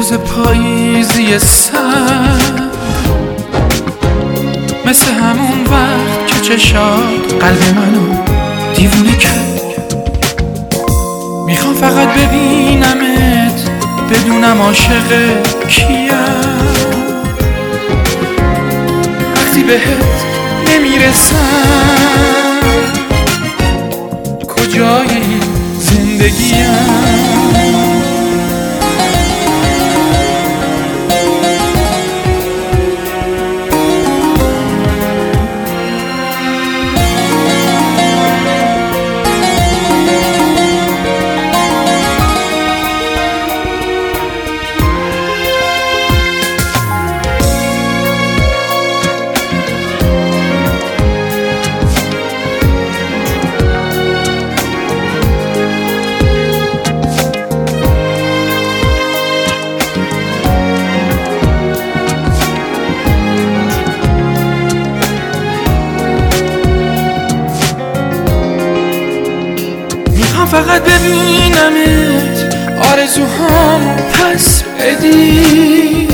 روز پاییزی سر، مثل همون وقت که چشات قلب منو دیوونه کرد. میخوام فقط ببینمت، بدونم عاشق کیم. وقتی بهت نمیرسم، کجای این زندگیم؟ فقط ببینمت، آرزوهامو پس بدی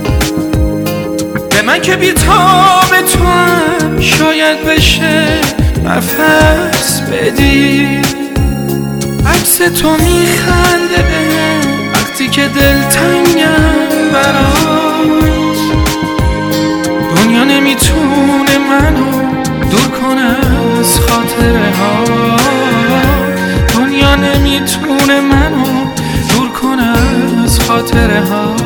به من که بی‌تاب تو هم شاید بشه نفس بدی. عکس تو میخنده بهم وقتی که دلتنگم برات. دنیا نمیتونه منو دور کنه از خاطره ها، دنیا نمیتونه منو دور کنه از خاطره ها.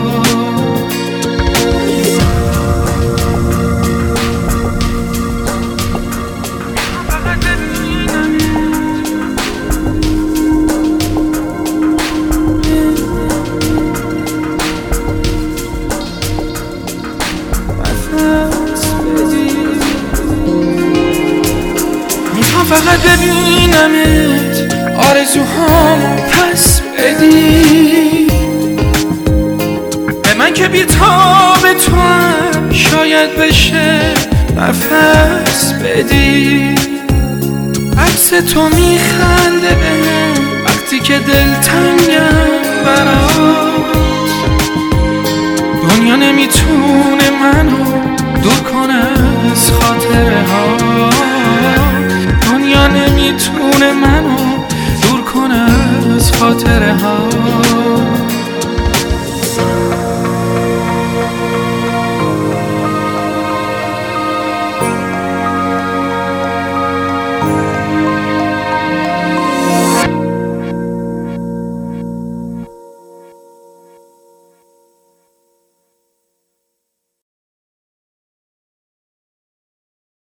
میخوام فقط ببینمت، آرزوهامو پس بدی به من که بی‌تاب تو هم شاید بشه نفس بدی. عکس تو میخنده بهم وقتی که دلتنگم برات. دنیا نمیتونه منو دور کنه از خاطره ها، دنیا نمیتونه منو دور کنه از خاطره ها.